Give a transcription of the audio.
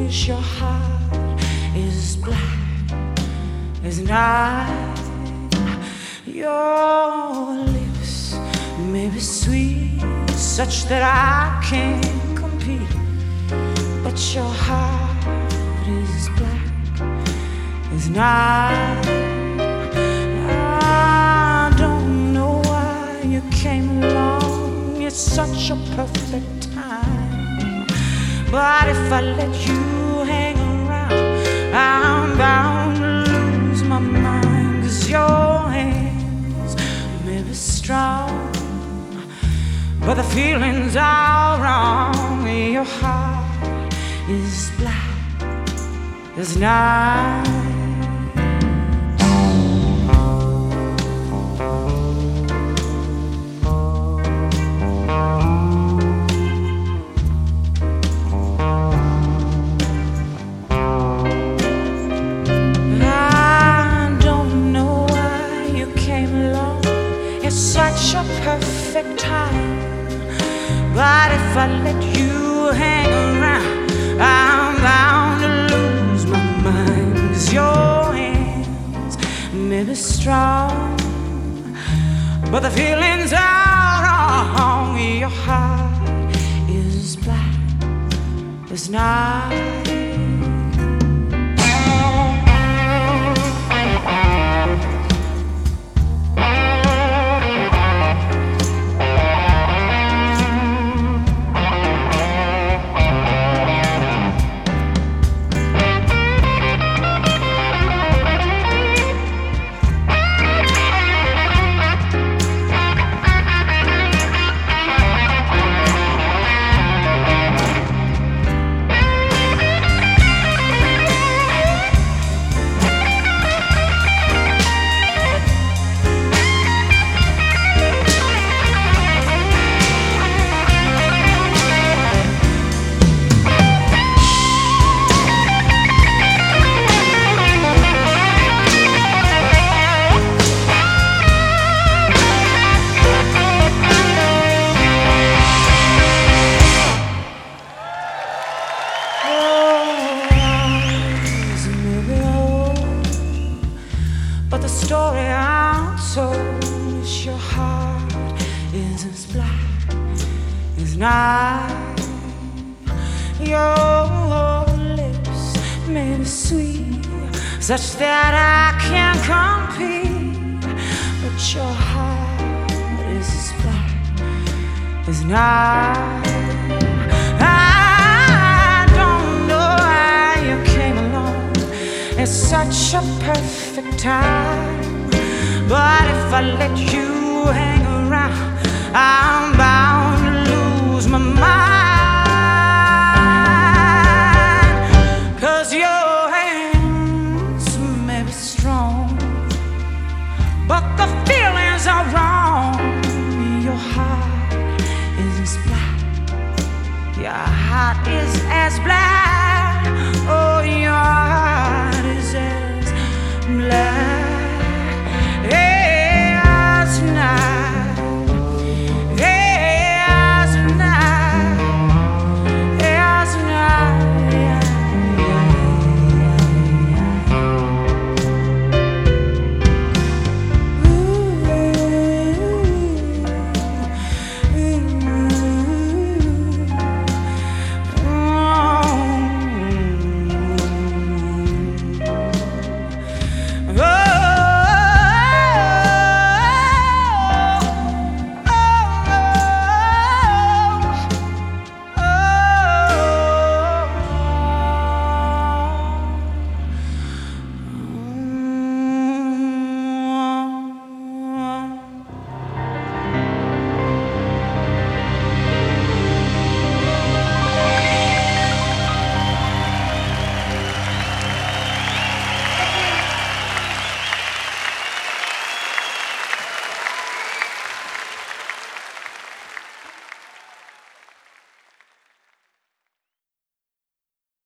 wish your heart is black as night. Your lips may be sweet, such that I can't compete, but your heart is black as night. I don't know why you came along, it's such a perfect time, but if I let you hang around, I'm bound to lose my mind. 'Cause your hands may be strong, but the feelings are wrong. Your heart is black as night. Such a perfect time, but if I let you hang around, I'm bound to lose my mind. 'Cause your hands may be strong, but the feelings are wrong. Your heart is black as night. But the story I'm told is your heart is as black as night. Your lips may be sweet, such that I can't compete, but your heart is as black as night. I don't know why you came along, it's such a perfect time, but if I let you hang around, I'm bound to lose my mind. 'Cause your hands may be strong, but the feelings are wrong. Your heart is as black, your heart is as black